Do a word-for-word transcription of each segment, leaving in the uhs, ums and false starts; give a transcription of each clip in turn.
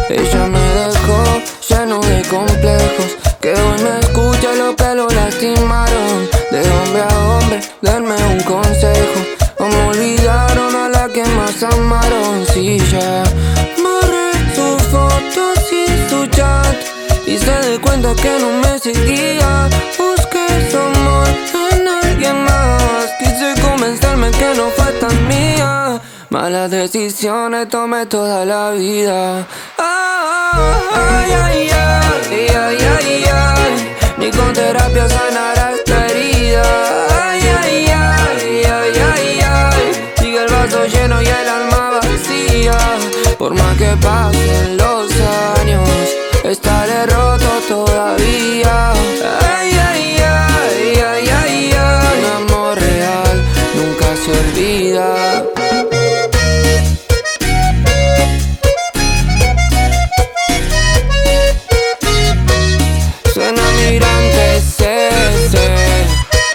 Ella me dejó lleno de complejos, que hoy me escucha lo que lo lastimaron. De hombre a hombre, denme un consejo. Como olvidaron a la que más amaron. Si ya borré sus fotos y su chat y se de cuenta que no me seguía. Busqué su amor en alguien más. Quise convencerme que no fue tan mía. Malas decisiones tomé toda la vida. Ay, ay, ay, ay, ay, ay. Ni con terapia sanará esta herida. Ay, ay, ay, ay, ay, ay. Sigue el vaso lleno y el alma vacía. Por más que pasen los años, estaré roto todavía. Ay, ay, ay, ay, ay, ay. Un amor real nunca se olvida. Suena migrante C C.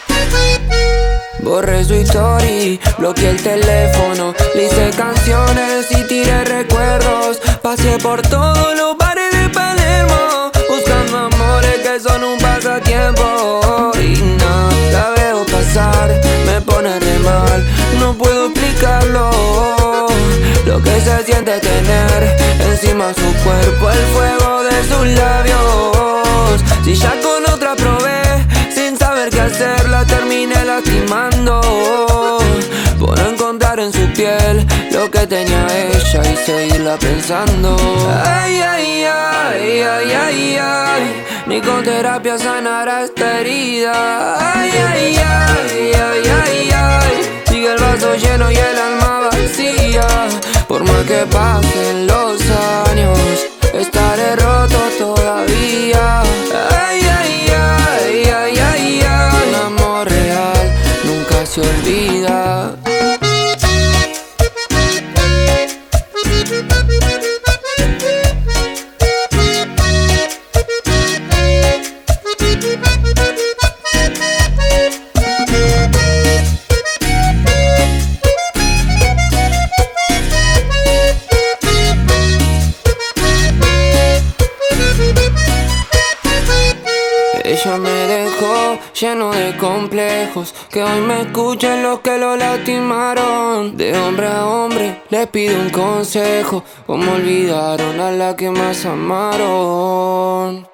Borré su story, bloqueé el teléfono, le hice canciones y tiré recuerdos. Pasé por todos los bares de Palermo, buscando amores que son un pasatiempo. Y no, la veo pasar, me pone re mal, no puedo explicarlo. Lo que se siente tener encima su cuerpo, el fuego de sus labios. Si ya con otra probé, sin saber qué hacer, la terminé lastimando. Por encontrar en su piel lo que tenía ella y seguirla pensando. Ay, ay, ay, ay, ay, ay. Ni con terapia sanará esta herida. Ay, ay, ay, ay, ay, ay. Sigue el vaso lleno y el alma vacía. Por más que pasen los años, estaré roto todavía. Ay, ay, ay, ay, ay, ay. Un amor real nunca se olvida. Ella me dejó lleno de complejos, que hoy me escuchen los que lo lastimaron. De hombre a hombre les pido un consejo, como olvidaron a la que más amaron.